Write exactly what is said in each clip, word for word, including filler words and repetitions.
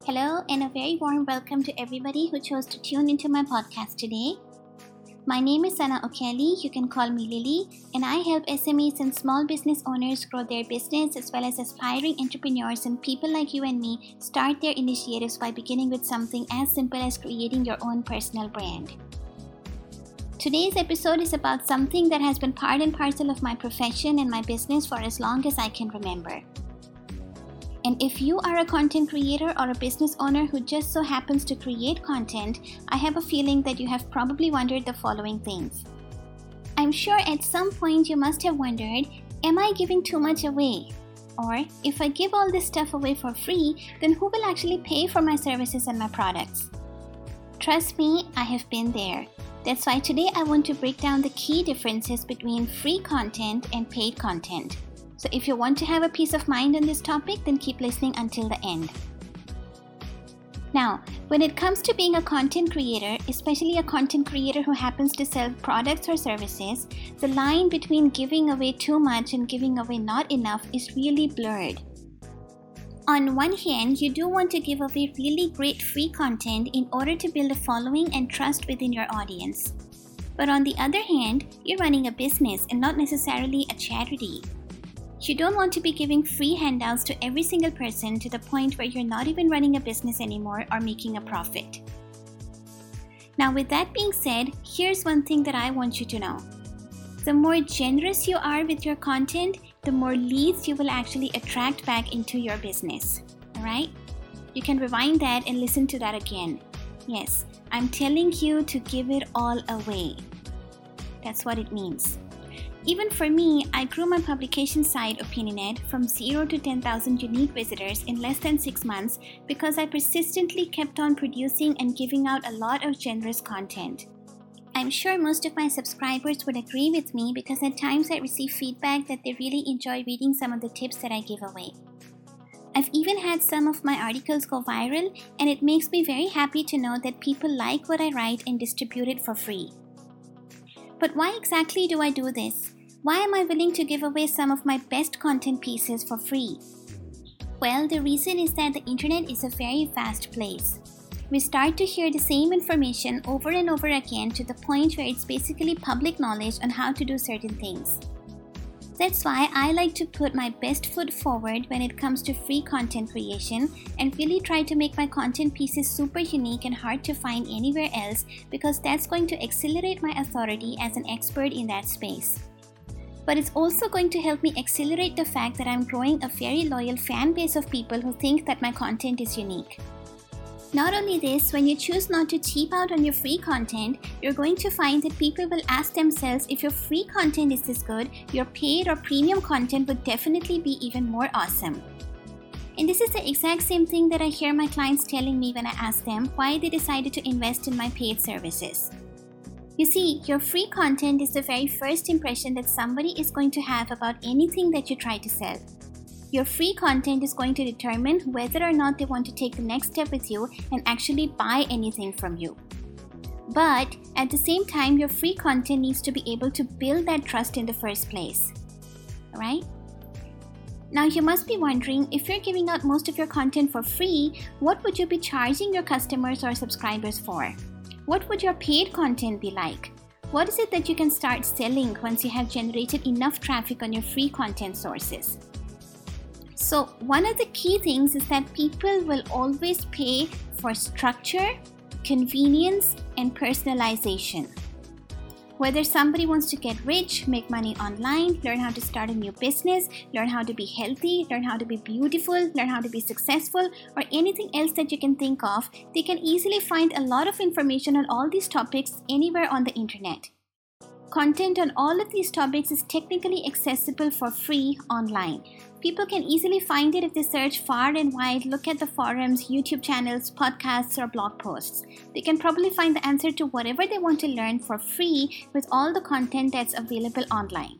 Hello, and a very warm welcome to everybody who chose to tune into my podcast today. My name is Sana Okeli, you can call me Lily, and I help S M Es and small business owners grow their business as well as aspiring entrepreneurs and people like you and me start their initiatives by beginning with something as simple as creating your own personal brand. Today's episode is about something that has been part and parcel of my profession and my business for as long as I can remember. And if you are a content creator or a business owner who just so happens to create content, I have a feeling that you have probably wondered the following things. I'm sure at some point you must have wondered, am I giving too much away? Or if I give all this stuff away for free, then who will actually pay for my services and my products? Trust me, I have been there. That's why today I want to break down the key differences between free content and paid content. So if you want to have a peace of mind on this topic, then keep listening until the end. Now, when it comes to being a content creator, especially a content creator who happens to sell products or services, the line between giving away too much and giving away not enough is really blurred. On one hand, you do want to give away really great free content in order to build a following and trust within your audience. But on the other hand, you're running a business and not necessarily a charity. You don't want to be giving free handouts to every single person to the point where you're not even running a business anymore or making a profit. Now, with that being said, here's one thing that I want you to know. The more generous you are with your content, the more leads you will actually attract back into your business. Alright? You can rewind that and listen to that again. Yes, I'm telling you to give it all away. That's what it means. Even for me, I grew my publication site Opinionet from zero to ten thousand unique visitors in less than six months because I persistently kept on producing and giving out a lot of generous content. I'm sure most of my subscribers would agree with me because at times I receive feedback that they really enjoy reading some of the tips that I give away. I've even had some of my articles go viral, and it makes me very happy to know that people like what I write and distribute it for free. But why exactly do I do this? Why am I willing to give away some of my best content pieces for free? Well, the reason is that the internet is a very vast place. We start to hear the same information over and over again to the point where it's basically public knowledge on how to do certain things. That's why I like to put my best foot forward when it comes to free content creation and really try to make my content pieces super unique and hard to find anywhere else because that's going to accelerate my authority as an expert in that space. But it's also going to help me accelerate the fact that I'm growing a very loyal fan base of people who think that my content is unique. Not only this, when you choose not to cheap out on your free content, you're going to find that people will ask themselves if your free content is this good, your paid or premium content would definitely be even more awesome. And this is the exact same thing that I hear my clients telling me when I ask them why they decided to invest in my paid services. You see, your free content is the very first impression that somebody is going to have about anything that you try to sell. Your free content is going to determine whether or not they want to take the next step with you and actually buy anything from you. But at the same time, your free content needs to be able to build that trust in the first place. Alright? Now you must be wondering, if you're giving out most of your content for free, what would you be charging your customers or subscribers for? What would your paid content be like? What is it that you can start selling once you have generated enough traffic on your free content sources? So one of the key things is that people will always pay for structure, convenience, and personalization. Whether somebody wants to get rich, make money online, learn how to start a new business, learn how to be healthy, learn how to be beautiful, learn how to be successful, or anything else that you can think of, they can easily find a lot of information on all these topics anywhere on the internet. Content on all of these topics is technically accessible for free online. People can easily find it if they search far and wide, look at the forums, YouTube channels, podcasts, or blog posts. They can probably find the answer to whatever they want to learn for free with all the content that's available online.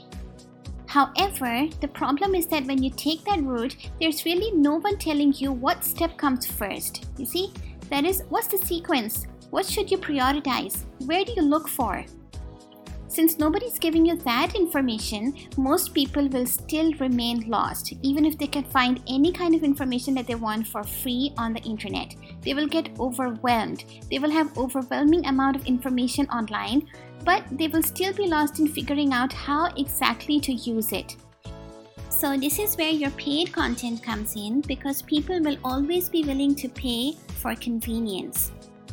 However, the problem is that when you take that route, there's really no one telling you what step comes first. You see, that is, what's the sequence? What should you prioritize? Where do you look for? Since nobody's giving you that information, most people will still remain lost, even if they can find any kind of information that they want for free on the internet. They will get overwhelmed. They will have overwhelming amount of information online, but they will still be lost in figuring out how exactly to use it. So this is where your paid content comes in, because people will always be willing to pay for convenience.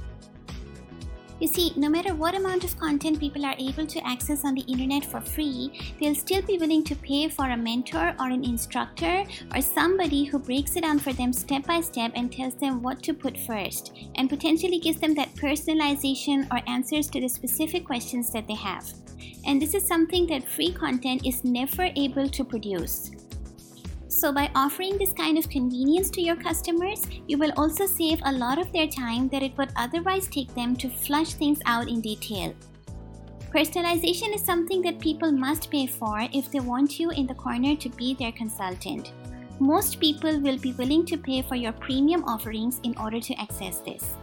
You see, no matter what amount of content people are able to access on the internet for free, they'll still be willing to pay for a mentor or an instructor or somebody who breaks it down for them step by step and tells them what to put first, and potentially gives them that personalization or answers to the specific questions that they have. And this is something that free content is never able to produce. So by offering this kind of convenience to your customers, you will also save a lot of their time that it would otherwise take them to flush things out in detail. Personalization is something that people must pay for if they want you in the corner to be their consultant. Most people will be willing to pay for your premium offerings in order to access this.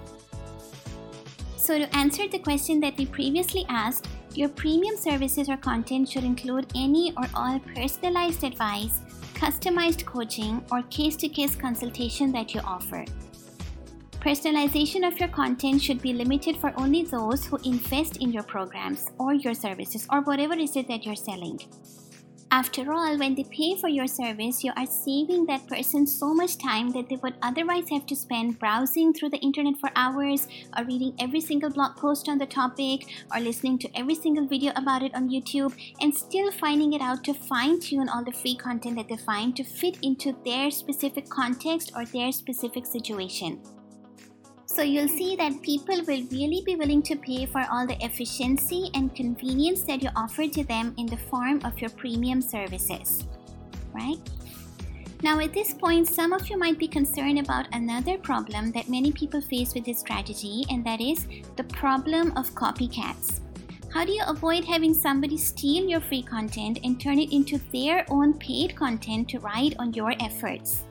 So to answer the question that we previously asked, your premium services or content should include any or all personalized advice, customized coaching, or case-to-case consultation that you offer. Personalization of your content should be limited for only those who invest in your programs or your services or whatever it is that you're selling. After all, when they pay for your service, you are saving that person so much time that they would otherwise have to spend browsing through the internet for hours, or reading every single blog post on the topic, or listening to every single video about it on YouTube, and still finding it out to fine-tune all the free content that they find to fit into their specific context or their specific situation. So you'll see that people will really be willing to pay for all the efficiency and convenience that you offer to them in the form of your premium services, right? Now at this point, some of you might be concerned about another problem that many people face with this strategy, and that is the problem of copycats. How do you avoid having somebody steal your free content and turn it into their own paid content to ride on your efforts?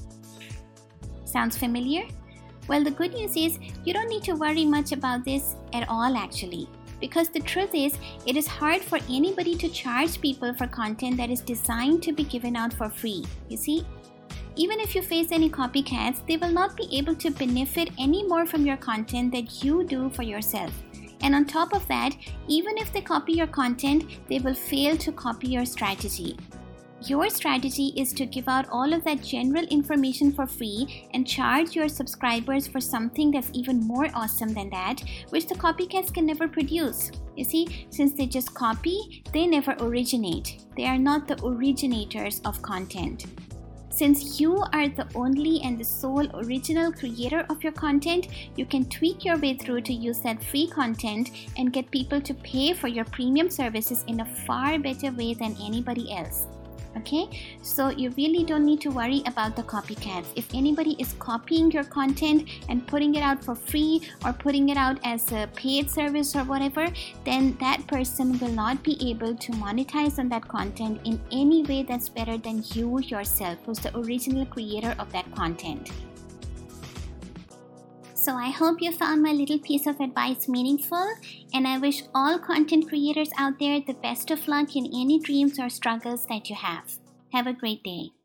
Sounds familiar? Well, the good news is you don't need to worry much about this at all actually, because the truth is it is hard for anybody to charge people for content that is designed to be given out for free. You see, even if you face any copycats, they will not be able to benefit any more from your content than you do for yourself. And on top of that, even if they copy your content, they will fail to copy your strategy. Your strategy is to give out all of that general information for free and charge your subscribers for something that's even more awesome than that, which the copycats can never produce. You see, since they just copy, they never originate. They are not the originators of content. Since you are the only and the sole original creator of your content, you can tweak your way through to use that free content and get people to pay for your premium services in a far better way than anybody else. Okay, so you really don't need to worry about the copycats. If anybody is copying your content and putting it out for free or putting it out as a paid service or whatever, then that person will not be able to monetize on that content in any way that's better than you yourself, who's the original creator of that content. So I hope you found my little piece of advice meaningful, and I wish all content creators out there the best of luck in any dreams or struggles that you have. Have a great day.